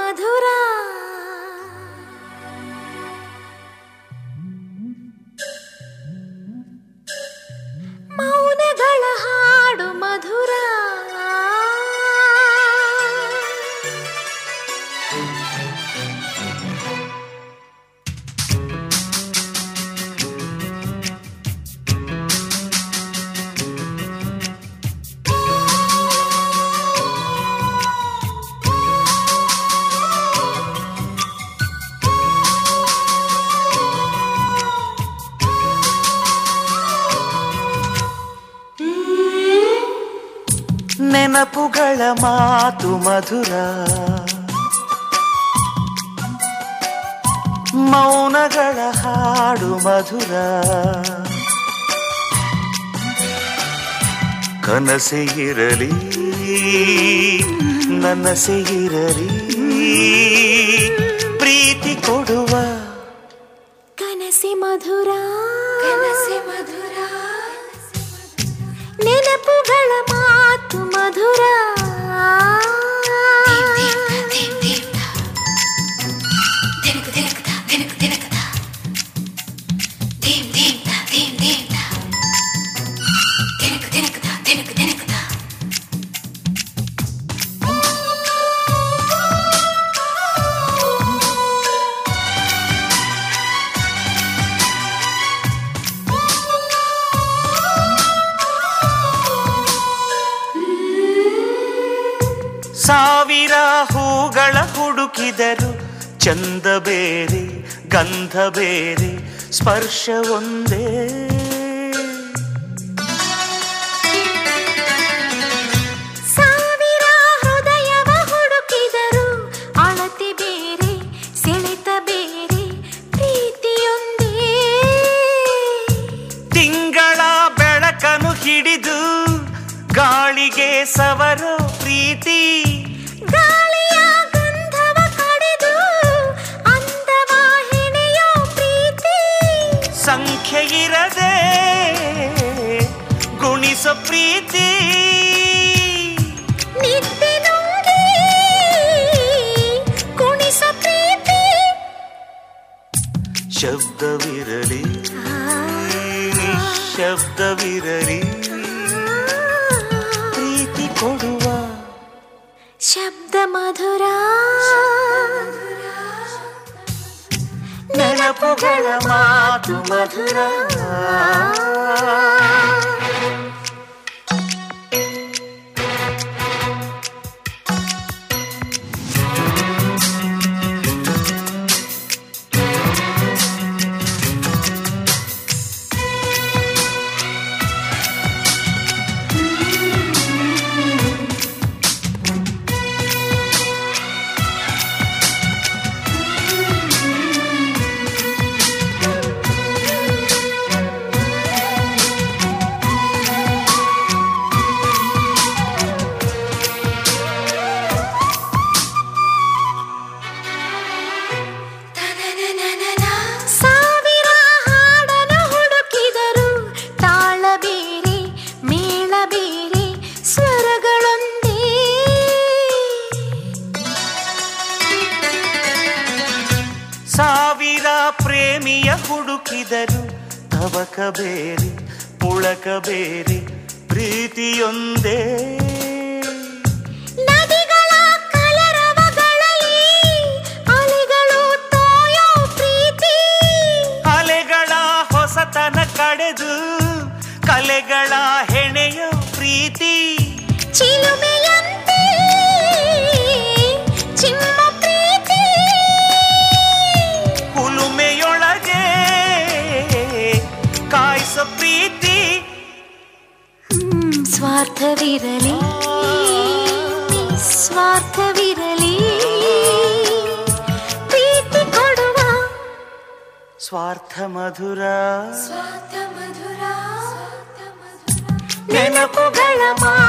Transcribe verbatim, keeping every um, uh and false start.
ಮಧುರ. ಮೌನಗಳ ಹಾಡು ಮಧುರ. ನೆನಪುಗಳ ಮಾತು ಮಧುರ, ಮೌನಗಳ ಹಾಡು ಮಧುರ. ಕನಸೆ ಇರಲಿ ನನಸೆ ಇರಲಿ, ಪ್ರೀತಿ ಕೊಡುವ ಕನಸೆ ಮಧುರ. ಕನಸೆ ಮಧುರ. ನೆನಪುಗಳ ಮಾತು ಮಧುರ. ಸಾವಿರ ಹೂಗಳ ಹುಡುಕಿದರು ಚಂದ ಬೇರೆ ಗಂಧ ಬೇರೆ ಸ್ಪರ್ಶ ಒಂದೇ. ಸಾವಿರ ಹೃದಯವ ಹುಡುಕಿದರು ಅಳತೆ ಬೇರೆ ಸೆಳೆತ ಬೇರೆ ಪ್ರೀತಿಯೊಂದೇ. ತಿಂಗಳ ಬೆಳಕನ್ನು ಹಿಡಿದು ಗಾಳಿಗೆ ಸವರೋ ಪ್ರೀತಿ, ಗಾಳಿಯ ಗಂಧವ ಕಡೆದು ಅಂದವ ಹೆಣೆಯೋ ಪ್ರೀತಿ. ಸಂಖ್ಯೆ ಇರದೆ ಗುಣಿಸೋ ಪ್ರೀತಿ, ನಿದ್ದೆ ನುಂಗಿ ಕುಣಿಸೋ ಪ್ರೀತಿ. ಶಬ್ದವಿರಲಿ ನಿಶ್ಶಬ್ದವಿರಲಿ, ಪ್ರೀತಿ ಕೊಡುವ ಶಬ್ದ ಮಧುರ. ನೆನಪುಗಳ ಮಾತು ಮಧುರ. ಸಾವಿರ ಪ್ರೇಮಿಯ ಹುಡುಕಿದರು ತವಕ ಬೇರೆ ಪುಳಕ ಬೇರೆ ಪ್ರೀತಿಯೊಂದೇ. ನದಿಗಳ ಕಲರವಗಳಲ್ಲಿ ಅಲೆಗಳು ತೋಯೋ ಪ್ರೀತಿ, ಅಲೆಗಳ ಹೊಸತನ ಕಡೆದು ಕಲೆಗಳ ಹೆಣೆಯೋ ಪ್ರೀತಿ. ಚಿಲುಮೆಯಂತೆ ಚಿಮ್ಮ ಪ್ರೀತಿ, ಹುಲುಮೆಯೊಳಗೆ ಕಾಯಿಸೋ ಪ್ರೀತಿ. ಸ್ವಾರ್ಥವಿರಲಿ ನಿಸ್ವಾರ್ಥವಿರಲಿ, ಪ್ರೀತಿ ಕೊಡುವ ಸ್ವಾರ್ಥ ಮಧುರ. ನೆನಪುಗಳ ಮಾ